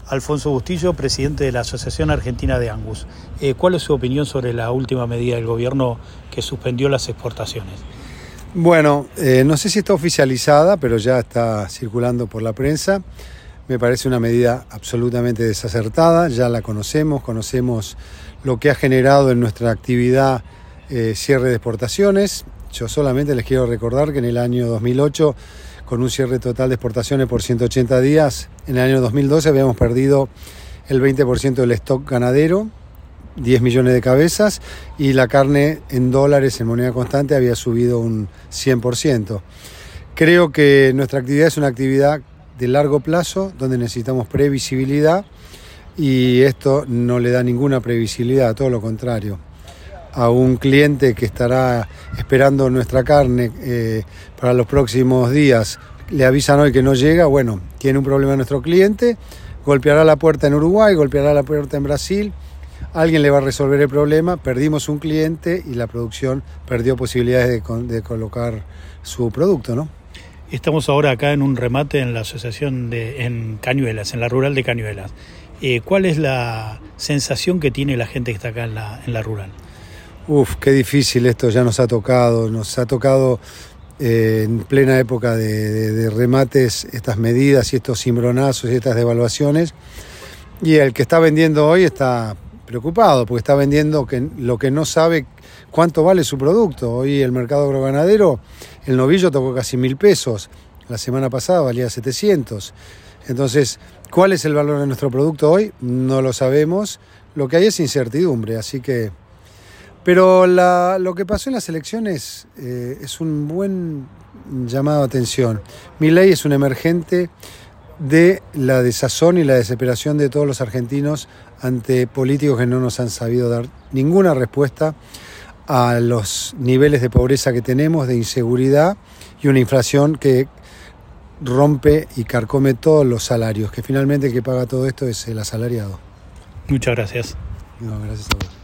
Alfonso Bustillo, presidente de la Asociación Argentina de Angus. ¿Cuál es su opinión sobre la última medida del gobierno que suspendió las exportaciones? Bueno, no sé si está oficializada, pero ya está circulando por la prensa. Me parece una medida absolutamente desacertada, ya la conocemos lo que ha generado en nuestra actividad cierre de exportaciones. Yo solamente les quiero recordar que en el año 2008, con un cierre total de exportaciones por 180 días, en el año 2012 habíamos perdido el 20% del stock ganadero, 10 millones de cabezas, y la carne en dólares, en moneda constante, había subido un 100%. Creo que nuestra actividad es una actividad de largo plazo, donde necesitamos previsibilidad, y esto no le da ninguna previsibilidad, todo lo contrario. A un cliente que estará esperando nuestra carne para los próximos días, le avisan hoy que no llega, bueno, tiene un problema nuestro cliente, golpeará la puerta en Uruguay, golpeará la puerta en Brasil, alguien le va a resolver el problema, perdimos un cliente y la producción perdió posibilidades de colocar su producto, ¿no? Estamos ahora acá en un remate en la asociación en Cañuelas, en la rural de Cañuelas. ¿Cuál es la sensación que tiene la gente que está acá en la rural? Qué difícil esto, ya nos ha tocado en plena época de remates estas medidas y estos cimbronazos y estas devaluaciones, y el que está vendiendo hoy está preocupado porque está vendiendo lo que no sabe cuánto vale su producto. Hoy el mercado agroganadero, el novillo tocó casi 1.000 pesos, la semana pasada valía 700. Entonces, ¿cuál es el valor de nuestro producto hoy? No lo sabemos, lo que hay es incertidumbre, así que... Pero lo que pasó en las elecciones es un buen llamado de atención. Milei es un emergente de la desazón y la desesperación de todos los argentinos ante políticos que no nos han sabido dar ninguna respuesta a los niveles de pobreza que tenemos, de inseguridad y una inflación que rompe y carcome todos los salarios, que finalmente el que paga todo esto es el asalariado. Muchas gracias. No, gracias a vos.